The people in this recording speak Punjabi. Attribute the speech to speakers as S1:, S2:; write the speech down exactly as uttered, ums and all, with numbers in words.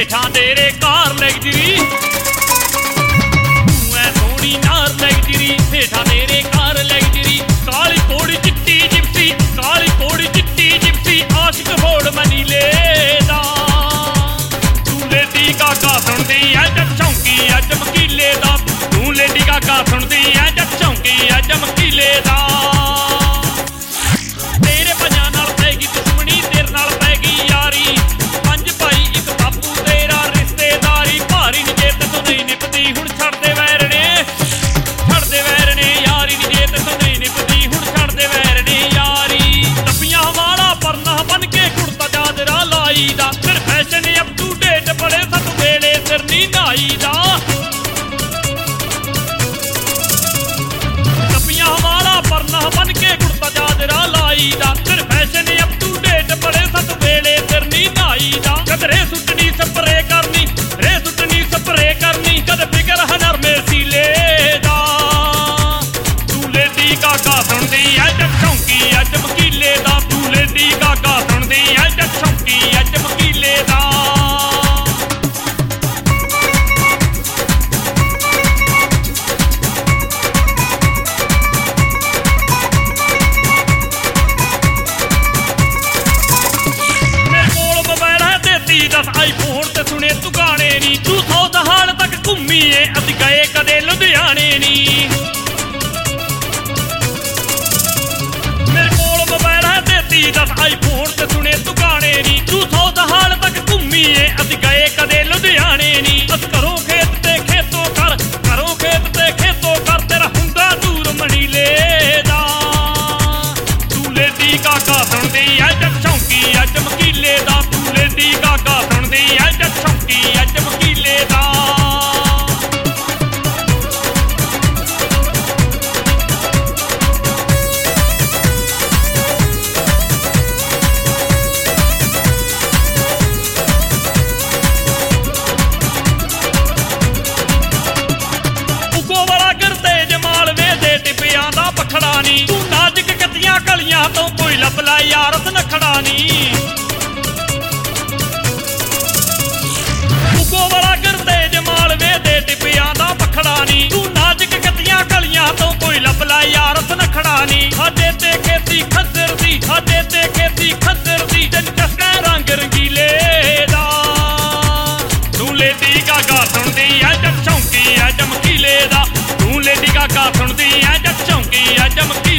S1: ਹੇਠਾਂ ਤੇਰੇ ਕਾਰ ਲੈਗਜਰੀ ਤੂੰ ਐ ਸੋਹਣੀ ਨਾਰ ਲੈਗਜਰੀ ਹੇਠਾਂ ਤੇਰੇ ਕਾਰ ਲੈਗਜਰੀ ਕਾਲੀ ਕੋੜੀ ਚਿੱਟੀ ਜਿਪਸੀ ਕਾਲੀ ਕੋੜੀ ਚਿੱਟੀ ਜਿਪਸੀ ਆਸ਼ਿਕ ਹੋੜ ਮਨੀਲੇ ਦਾ ਤੂੰ ਲੇਡੀ ਗਾਗਾ ਸੁਣਦੀ ਐ ਜੱਟ ਚੌਂਕੀ ਐ ਚਮਕੀਲੇ ਦਾ ਤੂੰ ਲੇਡੀ ਗਾਗਾ ਸੁਣਦੀ ਐ ਜੱਟ ਚੌਂਕੀ ਐ ਚਮਕੀਲੇ ਦਾ ਤੇਰੇ ਪੰਜਾਂ ਨਾਲ ਪੈਗੀ ਦੁਸ਼ਮਣੀ ਤੇਰੇ ਨਾਲ ਪੈਗੀ ਯਾਰੀ ਪੰਜ ਭਾਈ ਇੱਕ ਬਾਪੂ ਤੇਰਾ ਰਿਸ਼ਤੇਦਾਰੀ ਭਾਰੀ ਨੀ ਜੇ ਤੈਨੂੰ ਨਹੀਂ ਨਿਭਦੀ ਹੁਣ ਛੱਡਦੇ ਵੈਰ ਨੇ ਛੱਡਦੇ ਵੈਰ ਨੇ ਯਾਰੀ ਨੀ ਜੇ ਤੈਨੂੰ ਨਹੀਂ ਨਿਭਦੀ ਹੁਣ ਛੱਡਦੇ ਵੈਰ ਨੇ ਯਾਰੀ ਟੱਪੀਆਂ ਵਾਲਾ ਪਰਨਾ ਬਨ ਕੇ ਕੁੜਤਾ ਚਾਦਰਾ ਲਾਈ ਦਾ ਫਿਰ ਫੈਸ਼ਨ ਅਪ ਟੂ ਡੇਟ ਬੜੇ ਸੱਤ ਵੇਲੇ ਸਿਰ ਨੀ ਨਾਈ ਦਾ ਟੱਪੀਆਂ ਵਾਲਾ ਪਰਨਾ ਬਨ ਕੇ ਕੁੜਤਾ ਚਾਦਰਾ ਲਾਈ ਦਾ ਫਿਰ ਫੈਸ਼ਨ ਅਪ ਟੂ ਡੇਟ ਬੜੇ ਸੱਤ ਵੇਲੇ ਸਿਰ ਨੀ ਨਾਈ ਦਾ ਕਦ ਰੇ ਸੁੱਟਣੀ ਸਪਰੇ ਕਰਨੀ ਰੇ ਸੁੱਟਣੀ ਸਪਰੇ ਕਰਨੀ ਕਦ ਫਿਕਰ ਹਨਰਮੇ ਸੀਲੇ ਦਾ ਤੂੰ ਲੇਡੀ ਗਾਗਾ ਸੁਣਦੀ ਐ ਜੱਟ ਚੌਂਕੀ ਐ ਚਮਕੀਲੇ ਦਾ ਤੂੰ ਲੇਡੀ ਗਾਗਾ ਸੁਣਦੀ ਐ ਜੱਟ ਚੌਂਕੀ ਐ ਚਮਕੀਲੇ ਦਾ ਦਸ ਆਈਫੋਨ ਤੇ ਸੁਣੇ ਤੂੰ ਗਾਣੇ ਨੀ ਤੂੰ ਸੌ ਦਹਾੜ ਤੱਕ ਘੁੰਮੀਏ ਅਸੀਂ ਗਏ ਕਦੇ ਲੁਧਿਆਣੇ ਨੀ ਮੇਰੇ ਕੋਲ ਮੋਬਾਈਲ ਹੈ ਦੇਤੀ ਦਸ ਆਈਫੋਨ ਤੇ ਸੁਣੇ ਤੂੰ ਗਾਣੇ ਨੀ ਤੂੰ ਸੌ ਦਹਾੜ ਤੱਕ ਘੁੰਮੀਏ ਅਸੀਂ ਗਏ ਕਦੇ ਲੁਧਿਆਣੇ ਨੀ ਅਸ ਘਰੋਂ ਖੇਤ ਤੇ ਖੇਤੋਂ ਕਰ ਘਰੋਂ ਖੇਤ ਤੇ ਖੇਤੋਂ ਕਰ ਤੇਰਾ ਹੁੰਦਾ ਦੂਰ ਮਣੀਲੇ ਦਾ ਤੂੰ ਲੇਡੀ ਗਾਗਾ ਸੁਣਦੀ ਐ ਜੱਟ ਚੌਂਕੀ ਐ ਚਮਕੀਲੇ ਦਾ ਤੂੰ ਲੇਡੀ ਗਾਗਾ ਸੁਣਦੀ ਐ ਜੱਟ ਚੌਂਕੀ ਐ ਚਮਕੀਲੇ ਦਾ ਉਗੋ ਵਾਲਾ ਗਿਰਦੇ ਜਮਾਲ ਵੇ ਦੇ ਟਿੱਪਿਆਂ ਦਾ ਪਖੜਾ ਨੀ ਤੂੰ ਨਾਜ਼ੁਕ ਕੱਤੀਆਂ ਕਲੀਆਂ ਤੋਂ ਕੋਈ ਲੱਭ ਲੈ ਯਾਰ ਨਖੜਾ ਨੀ ਉਗੋ ਵਾਲਾ ਗਿਰਦੇ ਜਮਾਲ ਵੇ ਦੇ ਟਿੱਪਿਆਂ ਦਾ ਪਖੜਾ ਨੀ ਤੂੰ ਨਾਜ਼ੁਕ ਕੱਤੀਆਂ ਕਲੀਆਂ ਤੋਂ ਕੋਈ ਲੱਭ ਲੈ ਯਾਰ ਨਖੜਾ ਨੀ ਸਾਡੇ ਤੇ ਖੇਤੀ ਖੱਦਰ ਦੀ ਸਾਡੇ ਤੇ ਖੇਤੀ ਖੱਦਰ ਦੀ ਜਨ ਚਸਕਾ ਰੰਗ ਰੰਗੀਲੇ ਦਾ ਤੂੰ ਲੇਡੀ ਗਾਗਾ ਸੁਣਦੀ ਐ ਜੱਟ ਚੌਂਕੀ ਐ ਚਮਕੀਲੇ ਦਾ ਤੂੰ ਲੇਡੀ ਗਾਗਾ ਸੁਣਦੀ ਐ ਜੱਟ ਚੌਂਕੀ ਐ ਚਮਕੀਲੇ